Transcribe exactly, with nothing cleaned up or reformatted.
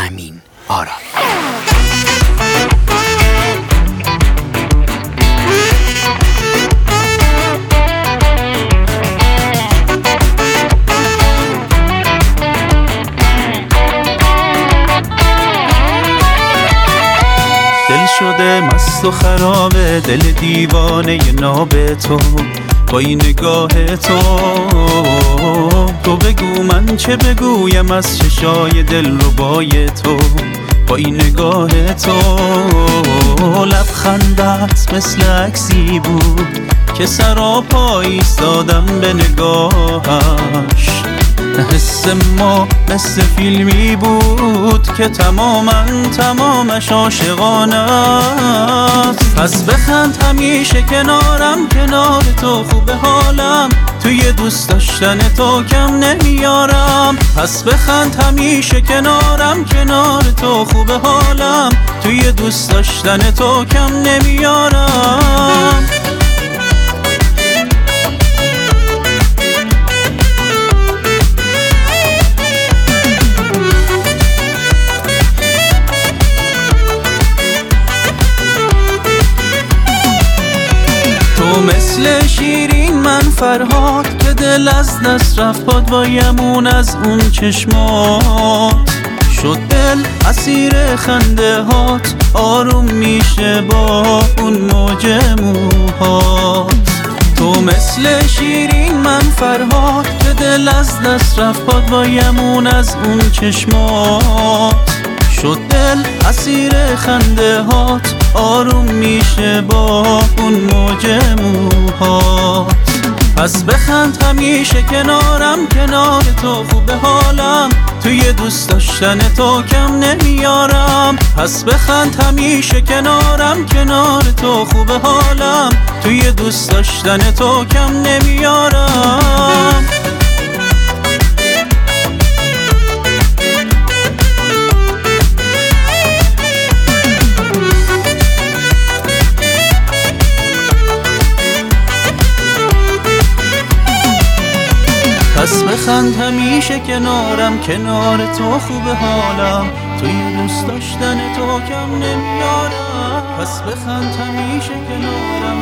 امین آرا. دل شده مست و خرابه، دل دیوانه ناب تو، با این نگاه تو. تو بگو من چه بگویم از چشای دل ربای تو، با این نگاه تو. لبخندت مثل عکسی بود که سراپا ایستادم به نگاهش. حس ما مثل فیلمی بود که تماما تمامش عاشقانه است. پس بخند همیشه کنارم، کنار تو خوب حالم، توی دوست داشتن تو کم نمیارم. پس بخند همیشه کنارم، کنار تو خوب حالم، توی دوست داشتن تو کم نمیارم. مثل شیرین من فرهاد که دل از دست رفت پادوایمون از اون چشمات. شد دل اسیر خنده هات، آروم میشه با اون موج موهات. تو مثل شیرین من فرهاد که دل از دست رفت پادوایمون از اون چشمات. شد دل اسیر خنده هات، آروم میشه با اون موج موهات. پس بخند همیشه کنارم، کنار تو خوب حالم، توی دوست داشتن تو کم نمیارم. پس بخند همیشه کنارم، کنار تو خوب حالم، توی دوست داشتن تو کم نمیارم. پس بخند همیشه کنارم، کنار تو خوب حالم، توی دوست داشتن تو کم نمیارم. پس بخند همیشه کنارم،